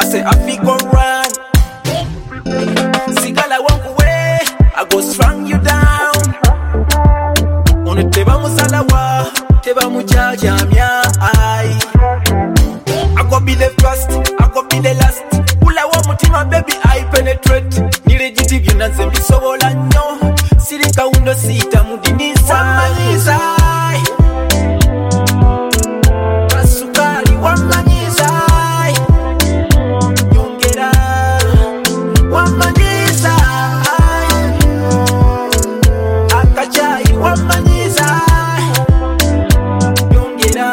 say I feel go run. Sigala walk away, I go strong you down. On teba musalawa, teba mujaja mia ai. I go be the first, I go be the last. Ula wa mutima baby I penetrate. Nirejiti byonna nze mbisobola nnyo. Sirika undo sita mudinisa wamanyiza. Kasukali wamanyiza. Nyongera wamanyiza. Akachai wamanyiza. Nyongera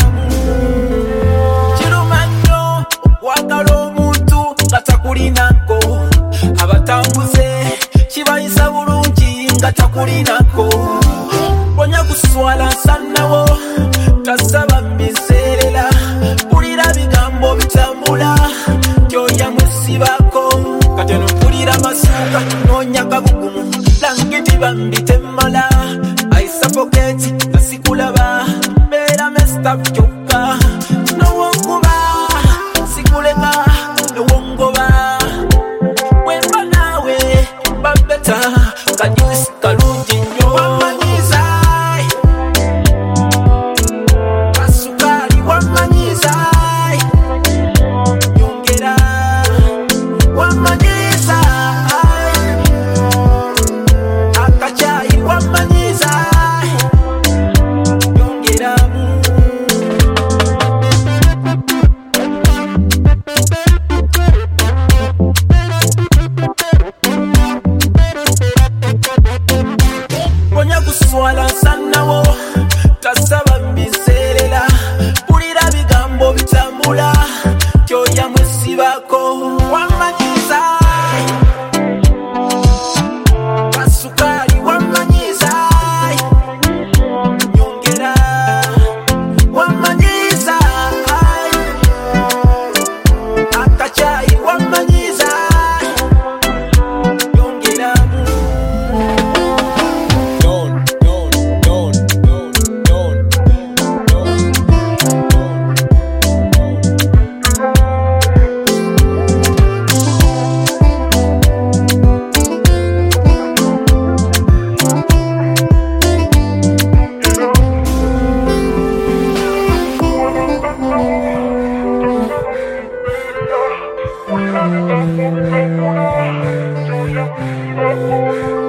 Chirumano wakala omuntu ngatakulinako. Abatambuze kibayisa bulungi ngatakulinako. Bonya kuswala nsanawo tasaba mbiseerera. Mpulira bigambo bitambula kyoya musibako. Kati ono mpulira masuka noonya kabugumu langiti bambitemala. I suffocate nasikulaba mbeera messed up kyokka. Nowonkuba sikuleka nowongoba. Wemba nawe babeta kajusi kalungi nnyo. Wamanyiza kasukali wamanyiza. Nyongera wamanyiza. Akachai wamanyiza. Nyongera bonya kuswala nsanawo tasaba mbiseerera. Mpulira bigambo bitambula kyoya mwesibako. Wamanyiza kasukali wamanyiza. Nyongera wamanyiza. Akachai wamanyiza. Nyongera We'll be right back.